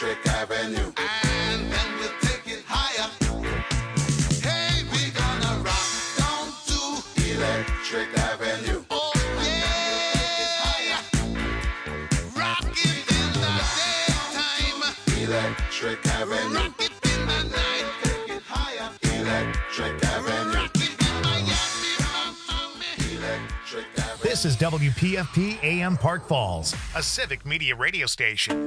Electric Avenue. And then we'll take it higher. Hey, we gonna rock down to Electric Avenue. Oh yeah, rock it in the daytime. Electric Avenue. Rock it in the night. Take it higher. Electric Avenue. Rock it in Miami. Electric Avenue. This is WPFP AM Park Falls, a civic media radio station.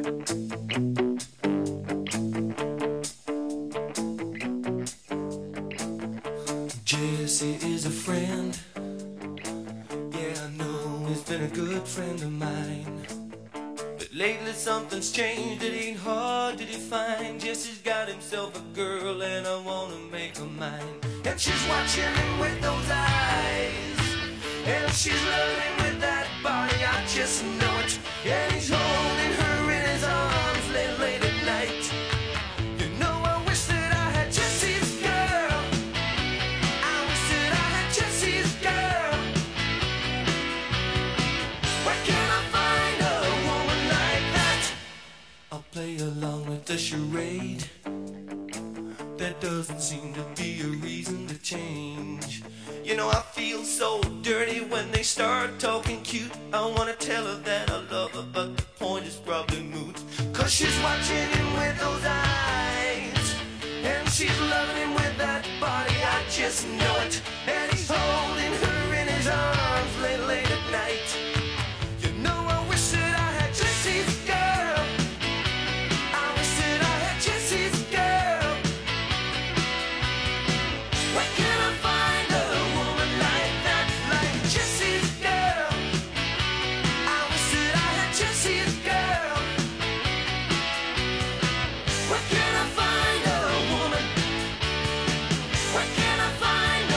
Jesse is a friend. Yeah, I know he's been a good friend of mine. But lately something's changed, it ain't hard to define. Jesse's got himself a girl and I wanna make her mine. And she's watching him with those eyes, and she's loving him with that body, I just know it. And he's holding her in his arms late at night. You know I wish that I had Jesse's girl. I wish that I had Jesse's girl. Where can I find a woman like that? I'll play along with the charade. There doesn't seem to be a reason to change. You know I feel so dirty when they start talking cute. I wanna tell her that I love her, but the point is probably moot. Cause she's watching him with those eyes, and she's loving him with that body, I just know it. And he's holding her in his arms late at night. You know I wish that I had Jesse's girl. I wish that I had Jesse's girl. Where can I find a woman like that, like Jesse's girl? I wish that I had Jesse's girl. Where can I find a woman? Where can I find a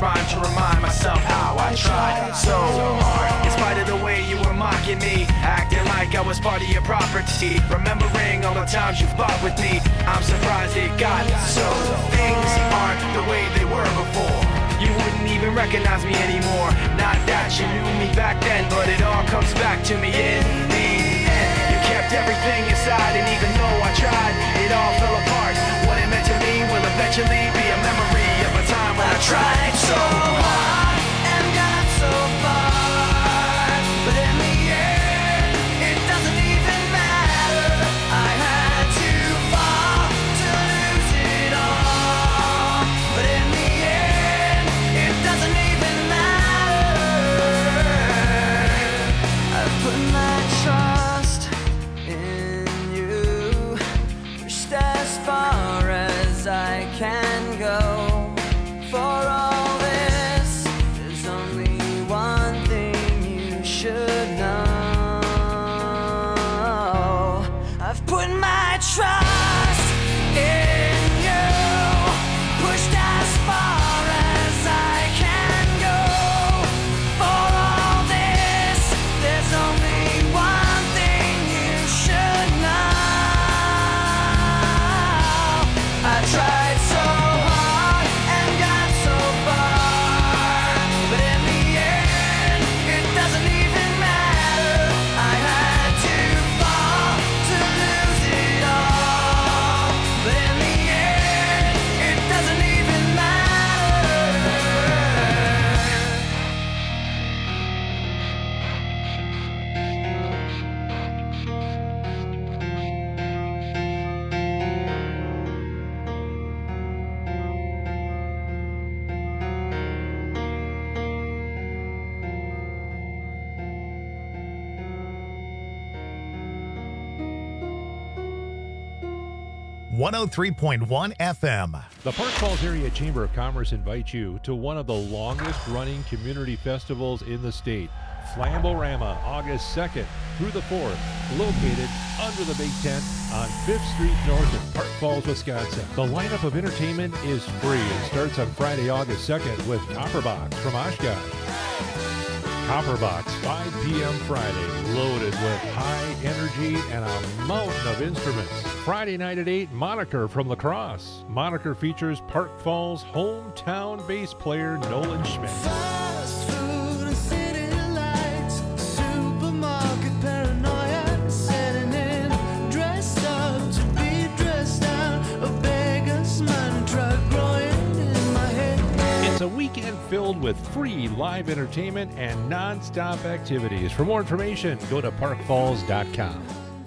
rhyme to remind myself how I tried so hard. In spite of the way you were mocking me, acting like I was part of your property, remembering all the times you fought with me, I'm surprised it got so. Things aren't the way they were before. You wouldn't even recognize me anymore. Not that you knew me back then, but it all comes back to me in the end. You kept everything inside, and even though I tried, it all fell apart. What it meant to me will eventually be a memory of a time when I tried so hard and got so far, but in the end, it doesn't even matter. I had to fall to lose it all, but in the end, it doesn't even matter. I've put my trust in you, pushed as far as I can go. For all this, there's only one thing you should know. I've put my trust in you, pushed as far as I can go. For all this, there's only one thing you should know. I tried so hard and got so far, but in the end, it doesn't even matter. I had to fall to lose it all, but in the end, it doesn't even matter. .103.1 FM. The Park Falls Area Chamber of Commerce invites you to one of the longest-running community festivals in the state, Flamborama, August 2nd through the 4th, located under the Big Tent on 5th Street North in Park Falls, Wisconsin. The lineup of entertainment is free and starts on Friday, August 2nd with Copperbox from Oshkosh. Copperbox, 5 p.m. Friday, loaded with high energy and a mountain of instruments. Friday night at 8, Moniker from La Crosse. Moniker features Park Falls hometown bass player Nolan Schmidt. Fast food and city lights, supermarket paranoia, setting in, dressed up to be dressed down, a beggar's mind, truck growing in my head. It's a weekend filled with free live entertainment and non-stop activities. For more information, go to parkfalls.com.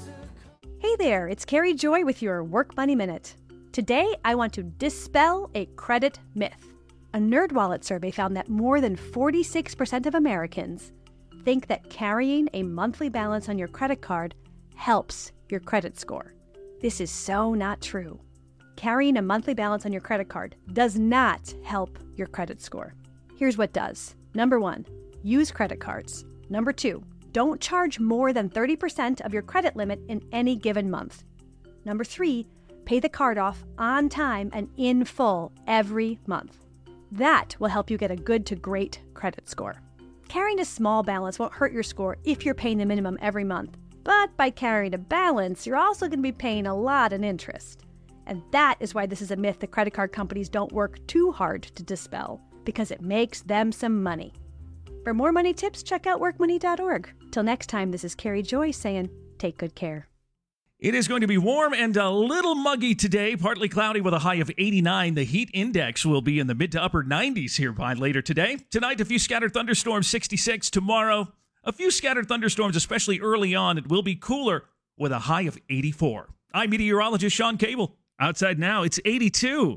Hey there, it's Carrie Joy with your Work Money Minute. Today, I want to dispel a credit myth. A NerdWallet survey found that more than 46% of Americans think that carrying a monthly balance on your credit card helps your credit score. This is so not true. Carrying a monthly balance on your credit card does not help your credit score. Here's what does. Number 1, use credit cards. Number 2, don't charge more than 30% of your credit limit in any given month. Number 3, pay the card off on time and in full every month. That will help you get a good to great credit score. Carrying a small balance won't hurt your score if you're paying the minimum every month. But by carrying a balance, you're also going to be paying a lot in interest. And that is why this is a myth the credit card companies don't work too hard to dispel, because it makes them some money. For more money tips, check out workmoney.org. Till next time, this is Carrie Joy saying, take good care. It is going to be warm and a little muggy today, partly cloudy with a high of 89. The heat index will be in the mid to upper 90s here by later today. Tonight, a few scattered thunderstorms, 66. Tomorrow, a few scattered thunderstorms, especially early on. It will be cooler with a high of 84. I'm meteorologist Sean Cable. Outside now, it's 82.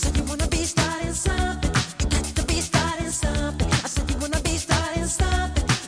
Something. I said you wanna be starting something.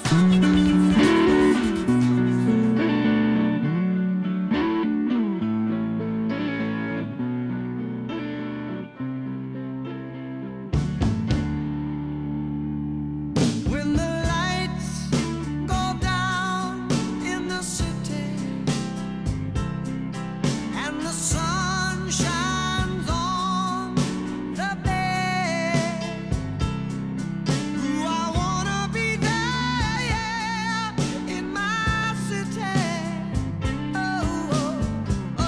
When the lights go down in the city and the sun shines on the bay, ooh, I wanna be there, yeah, in my city. Oh, oh,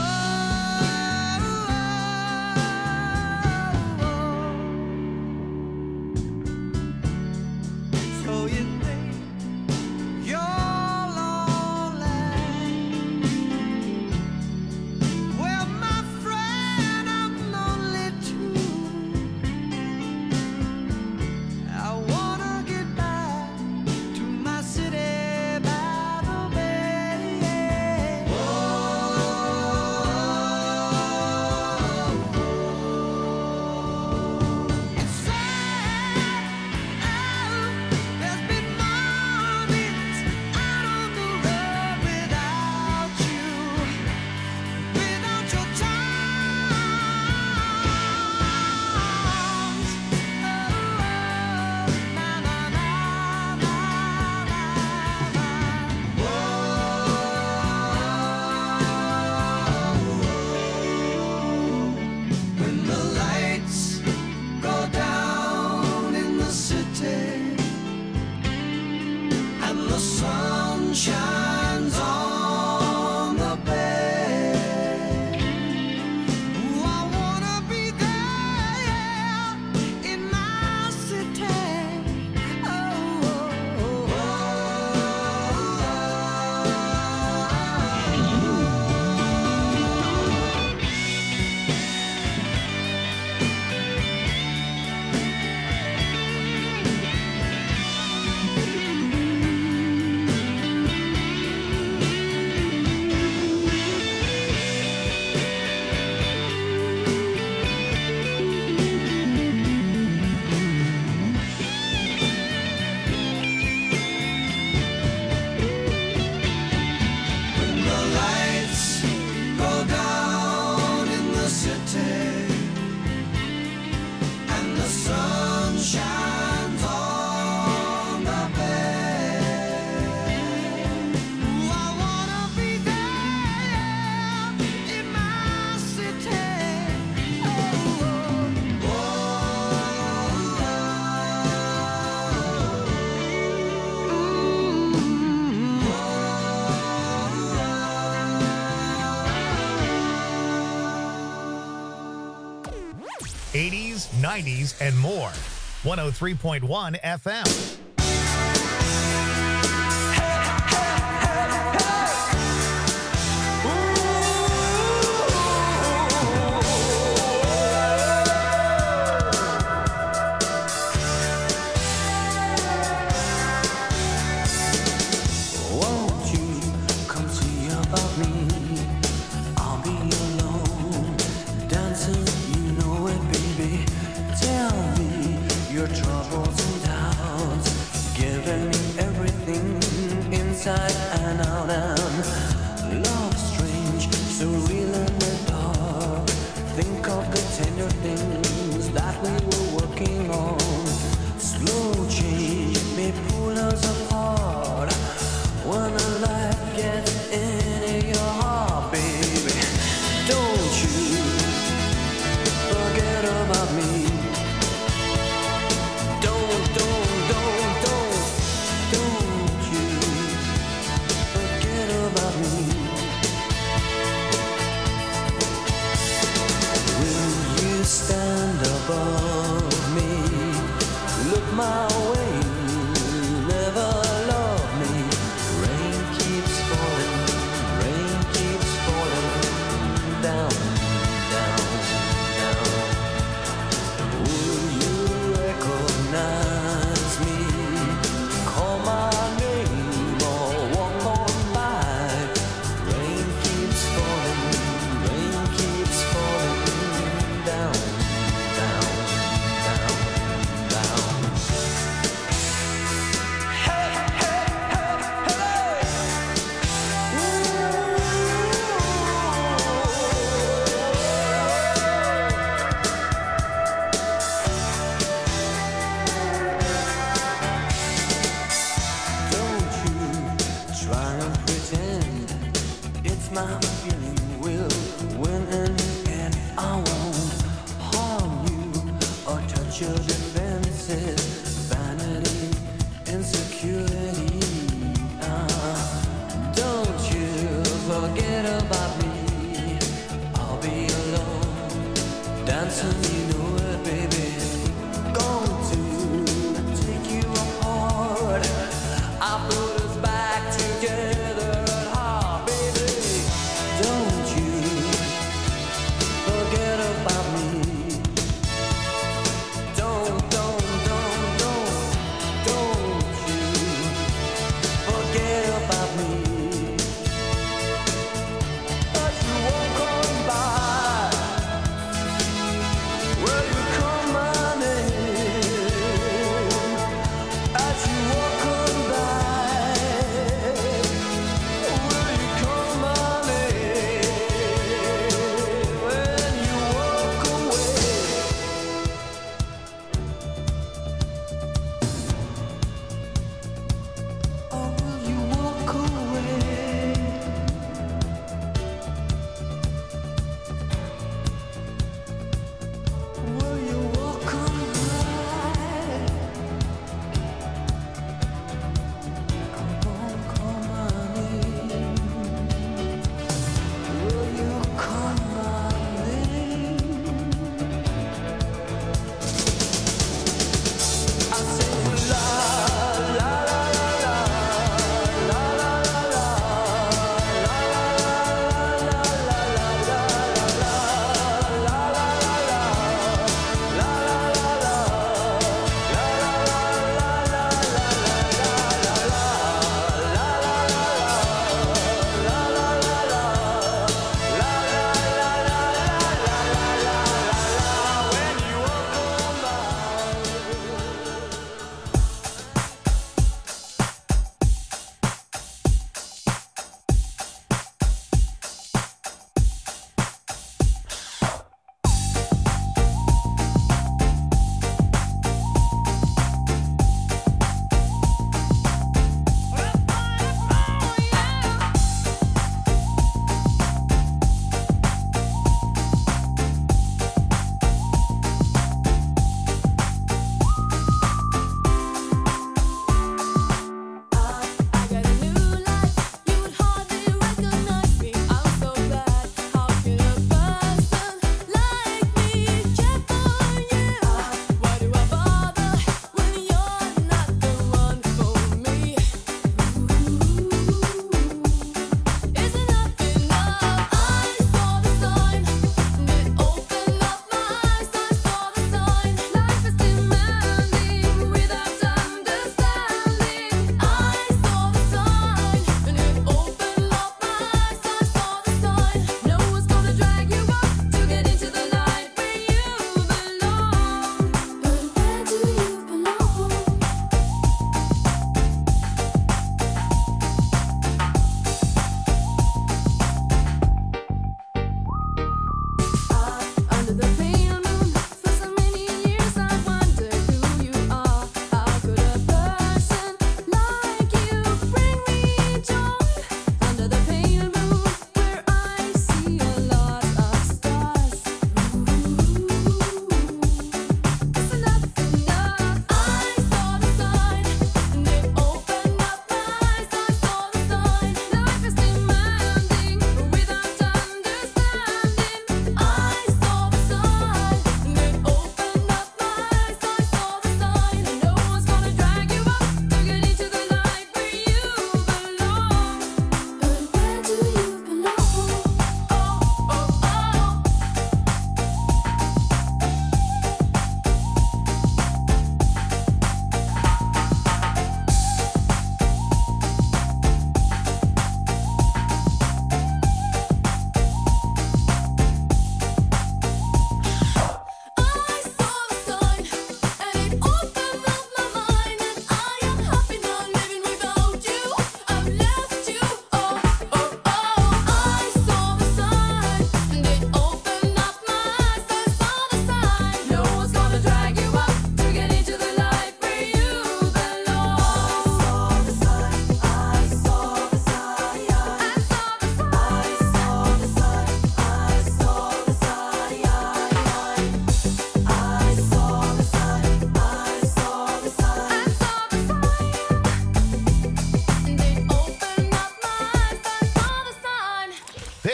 so you think you're lonely? Well, my friend, I'm lonely too. I wanna get back to my city by the bay. It's sad. There's been mornings out on the road without you, without your charms. Oh, na na na na na. When the lights go down in the city and the sun shines on the bay, ooh, I wanna be there in my city. Oh, when the lights go down in the city and the sun shines on the bay, ooh, I wanna be there in my city. '80s, '90s, and more. 103.1 FM. Won't you come see about me? I'll be alone, dancing, you know it, baby. Tell me your troubles and doubts, giving me everything inside and out. And love strange, so real in the dark. Think of the tender things that we were working on. Slow change may pull us apart. When a light gets into your heart, baby, don't you forget about me. Don't you my feeling will win in the end. I won't harm you or touch your defenses. Vanity, insecurity. Don't you forget about me. I'll be alone, dancing, you know it, baby. Going to take you apart. I put us back together at heart, baby. Don't you forget about me. Don't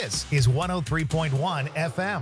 This is 103.1 FM.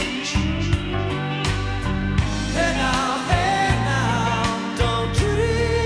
Hey now, don't dream.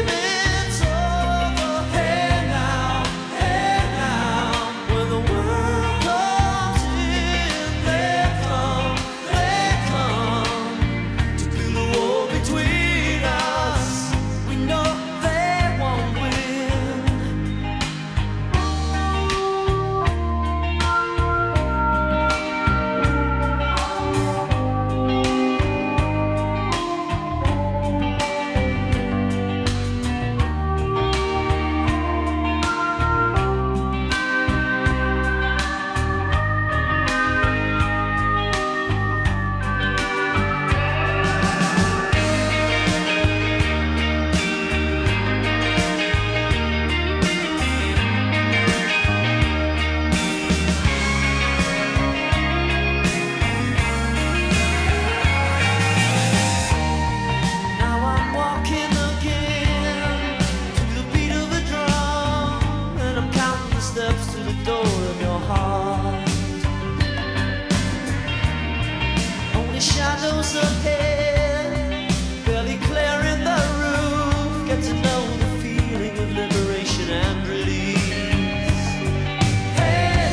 ahead, barely clearing the roof. Get to know the feeling of liberation and release. Hey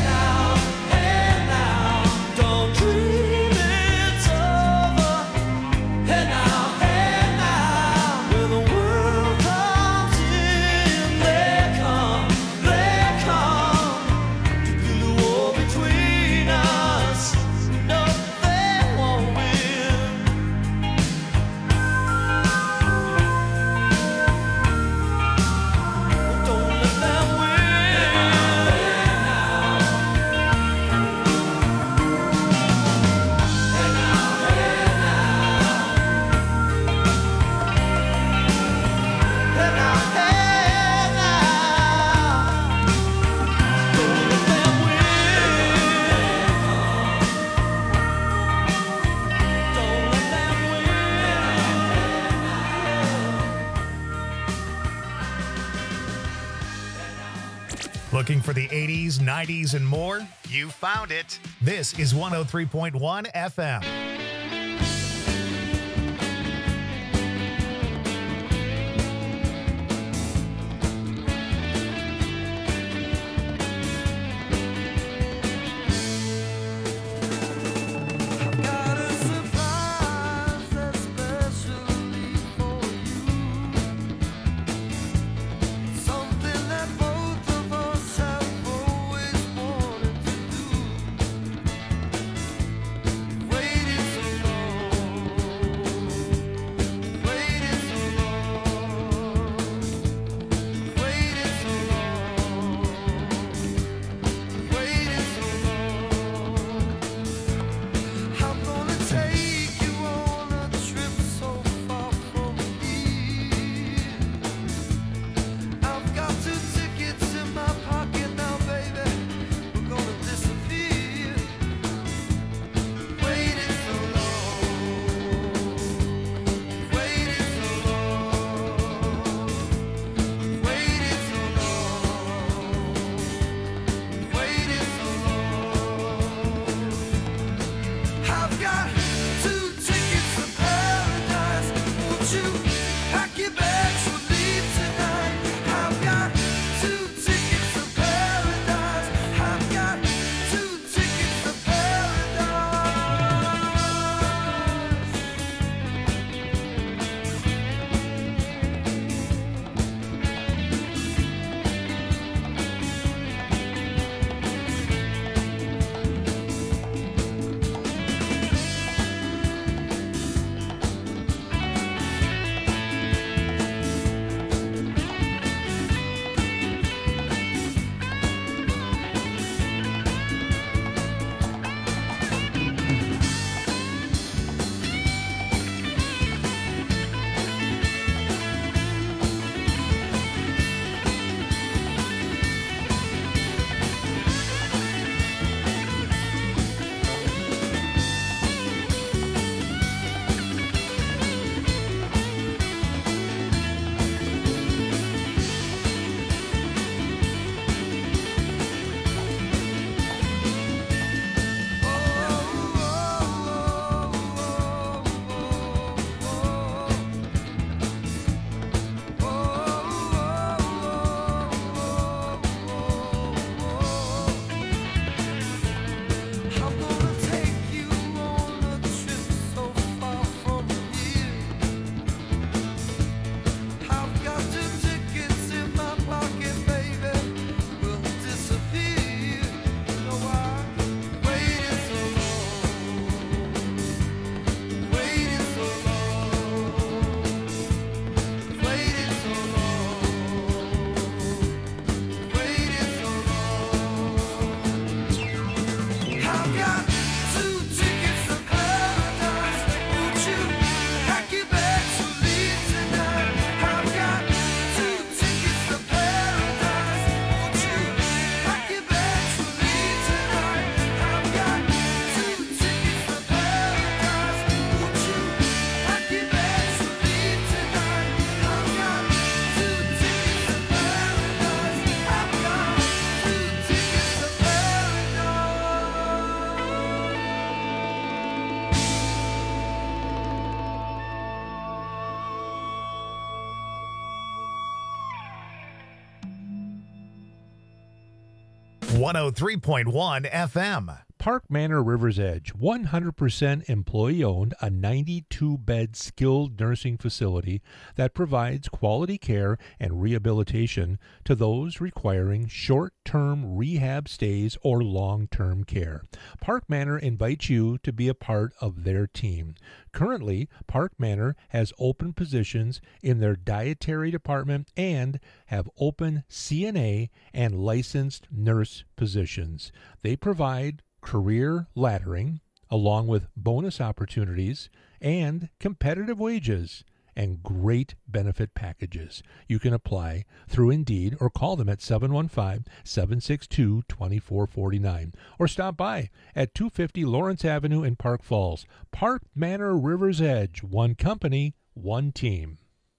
now, don't dream it's over. Hey now, when the world comes in, they come to build a wall between us. No, they won't win. Don't let them win. Hey now, don't let them win. Don't let them win. Looking for the 80s, 90s, and more? You found it. This is 103.1 FM. Got a surprise especially for you. Something that both of us have always wanted to do. Waited 103.1 FM. Park Manor River's Edge, 100% employee-owned, a 92-bed skilled nursing facility that provides quality care and rehabilitation to those requiring short-term rehab stays or long-term care. Park Manor invites you to be a part of their team. Currently, Park Manor has open positions in their dietary department and have open CNA and licensed nurse positions. They provide career laddering, along with bonus opportunities and competitive wages and great benefit packages. You can apply through Indeed or call them at 715-762-2449 or stop by at 250 Lawrence Avenue in Park Falls. Park Manor River's Edge, one company, one team.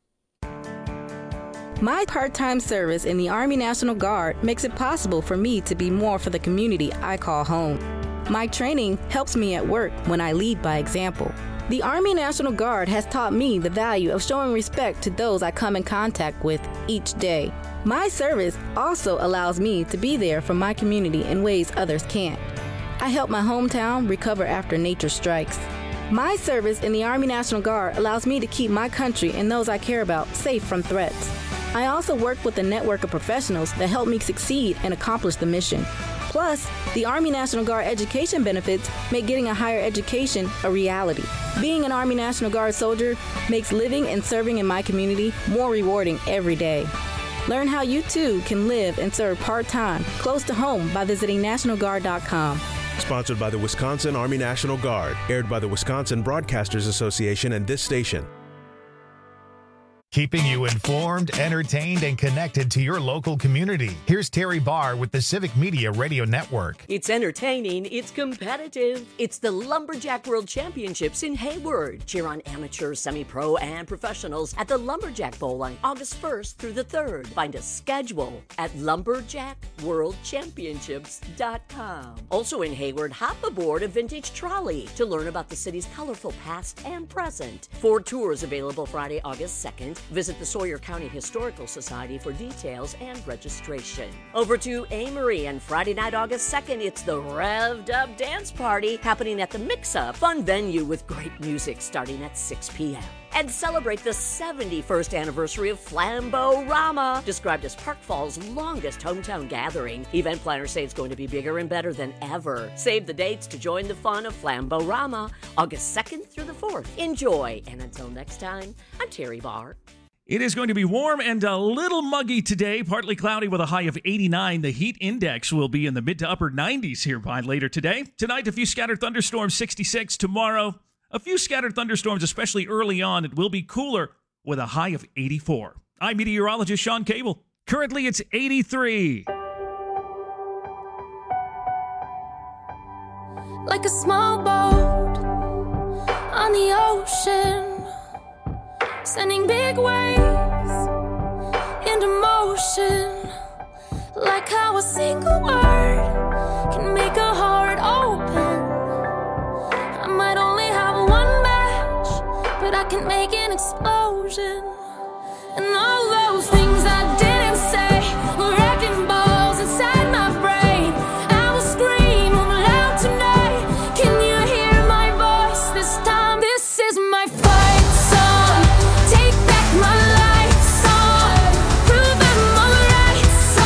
My part-time service in the Army National Guard makes it possible for me to be more for the community I call home. My training helps me at work when I lead by example. The Army National Guard has taught me the value of showing respect to those I come in contact with each day. My service also allows me to be there for my community in ways others can't. I help my hometown recover after nature strikes. My service in the Army National Guard allows me to keep my country and those I care about safe from threats. I also work with a network of professionals that help me succeed and accomplish the mission. Plus, the Army National Guard education benefits make getting a higher education a reality. Being an Army National Guard soldier makes living and serving in my community more rewarding every day. Learn how you too can live and serve part-time, close to home by visiting NationalGuard.com. Sponsored by the Wisconsin Army National Guard. Aired by the Wisconsin Broadcasters Association and this station. Keeping you informed, entertained, and connected to your local community. Here's Terry Barr with the Civic Media Radio Network. It's entertaining, it's competitive. It's the Lumberjack World Championships in Hayward. Cheer on amateurs, semi-pro, and professionals at the Lumberjack Bowl on August 1st through the 3rd. Find a schedule at lumberjackworldchampionships.com. Also in Hayward, hop aboard a vintage trolley to learn about the city's colorful past and present. 4 tours available Friday, August 2nd. Visit the Sawyer County Historical Society for details and registration. Over to Amory, and Friday night, August 2nd, it's the Revved Up Dance Party happening at the Mix-Up, fun venue with great music starting at 6 p.m. And celebrate the 71st anniversary of Flambo-Rama, described as Park Falls' longest hometown gathering. Event planners say it's going to be bigger and better than ever. Save the dates to join the fun of Flambo-Rama, August 2nd through the 4th. Enjoy, and until next time, I'm Terry Barr. It is going to be warm and a little muggy today, partly cloudy with a high of 89. The heat index will be in the mid to upper 90s here by later today. Tonight, a few scattered thunderstorms, 66. Tomorrow, a few scattered thunderstorms, especially early on. It will be cooler with a high of 84. I'm meteorologist Sean Cable. Currently, it's 83. Like a small boat on the ocean, sending big waves into motion. Like how a single word can make a heart open. I might only have one match, but I can make an explosion. And all those things I didn't say were wrecking balls inside my brain. I will scream loud tonight. Can you hear my voice this time? This is my fight song. Take back my life song. Prove I'm alright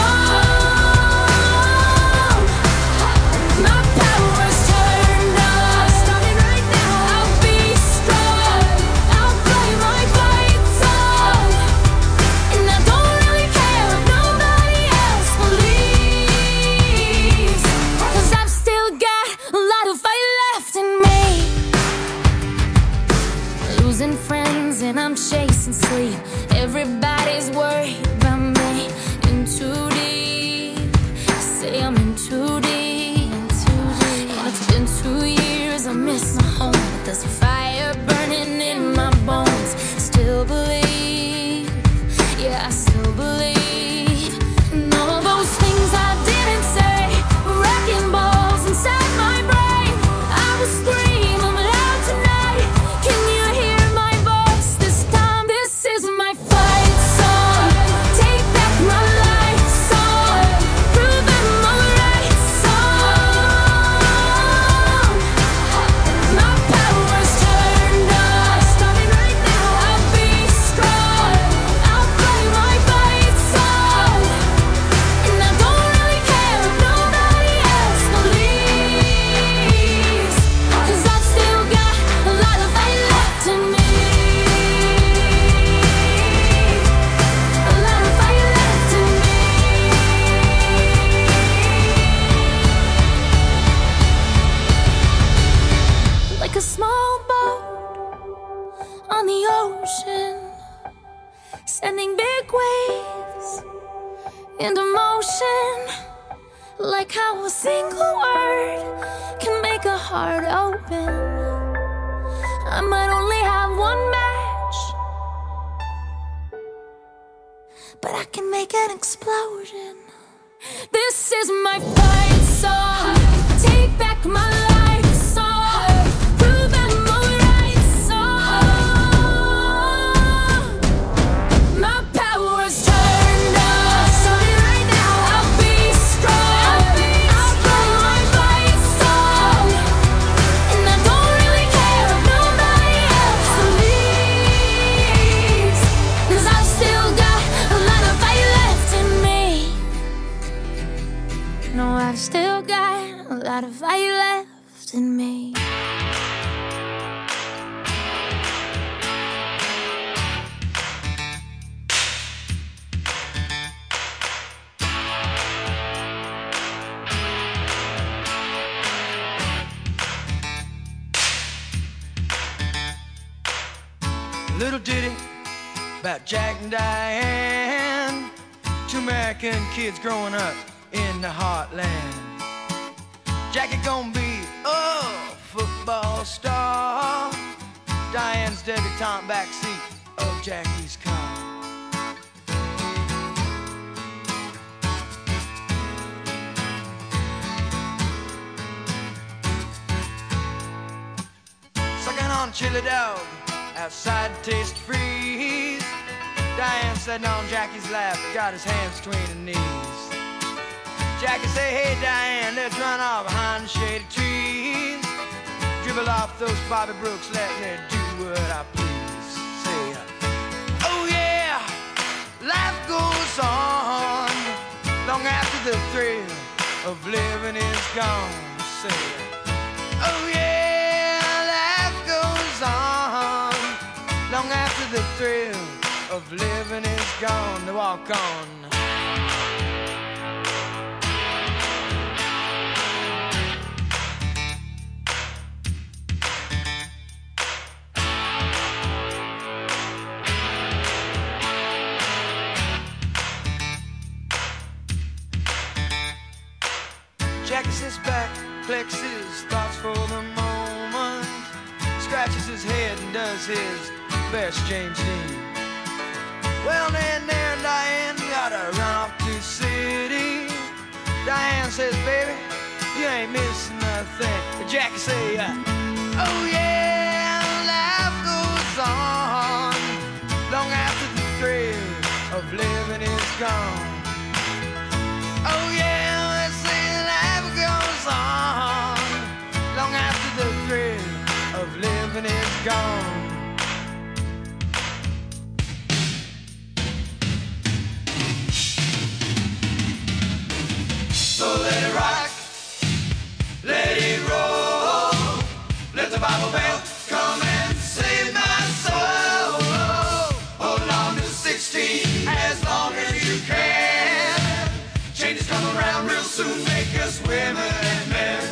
song. My power's turned on. Starting right now. I'll be strong. I'll play my fight song. And I don't really care if nobody else believes, 'cause I've still got a lot of fight left in me. Losing friends and I'm chasing sleep. Everybody's worried about me. In too deep. Say I'm in too deep. And it's been 2 years, I miss my home. But there's a fire burning in my bones. Still believe, yeah, I still believe. And all those things I didn't say were wrecking balls inside my brain. I will scream loud tonight. Can you hear my voice this time? This is my fight song. Take back my life song. Prove I'm alright ocean, sending big waves into motion. Like how a single word can make a heart open. I might only have one match, but I can make an explosion. This is my fight song. Take back my life song. Prove I'm alright song. My power's turned up. So right now I'll be strong. I'll play my fight song. And I don't really care if nobody else leaves. 'Cause I've still got a lot of fight left in me. No, I've still got a lot of fight left in me. Little ditty about Jack and Diane, two American kids growing up in the heartland. Jackie gonna be a football star. Diane's debutante backseat of Jackie's car. Sucking on chili dog outside Taste Freeze. Diane sitting on Jackie's lap, got his hands between her knees. Jackie say, hey Diane, let's run off behind the shady trees. Dribble off those Bobby Brooks, let me do what I please. Say, oh yeah, life goes on long after the thrill of living is gone. Say, oh yeah, life goes on long after the thrill of living is gone. To walk on. Jackie sits back, collects his thoughts for the moment, scratches his head and does his best James Dean. Well, then there and Diane gotta run off to the city. Diane says, baby, you ain't missing nothing. But Jackie say, oh yeah, life goes on long after the thrill of living is gone. Oh yeah, let's say life goes on long after the thrill of living is gone. So let it rock, let it roll, let the Bible belt come and save my soul. Hold on to 16 as long as you can. Changes come around real soon, make us women and men.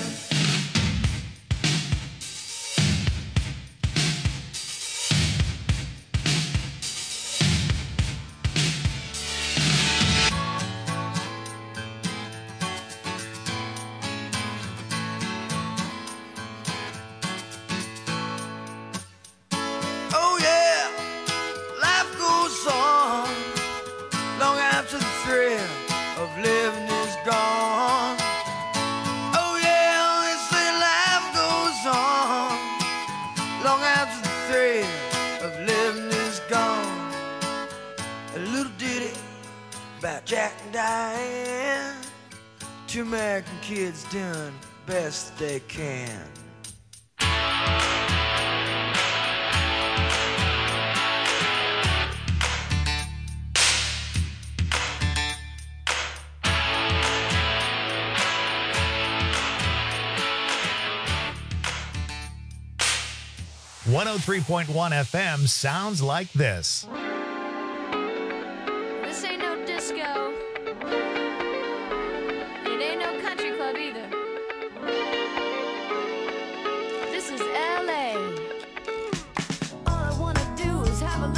Oh yeah, life goes on long after the thrill of living is gone. Oh yeah, they say life goes on long after the thrill of living is gone. A little ditty about Jack and Diane, two American kids doing best they can. .103.1 FM sounds like this. This ain't no disco. It ain't no country club either. This is LA. All I wanna do is have a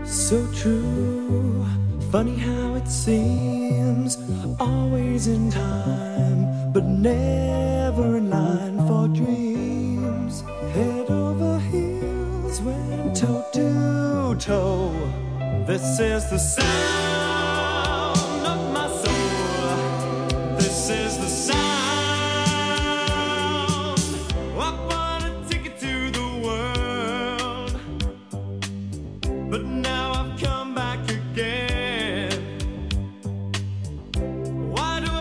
So true, funny how it seems, always in time, but never in line for dreams. Head over heels, went toe to toe. This is the sound of my soul. This is the sound. I wanna take it to the world, but now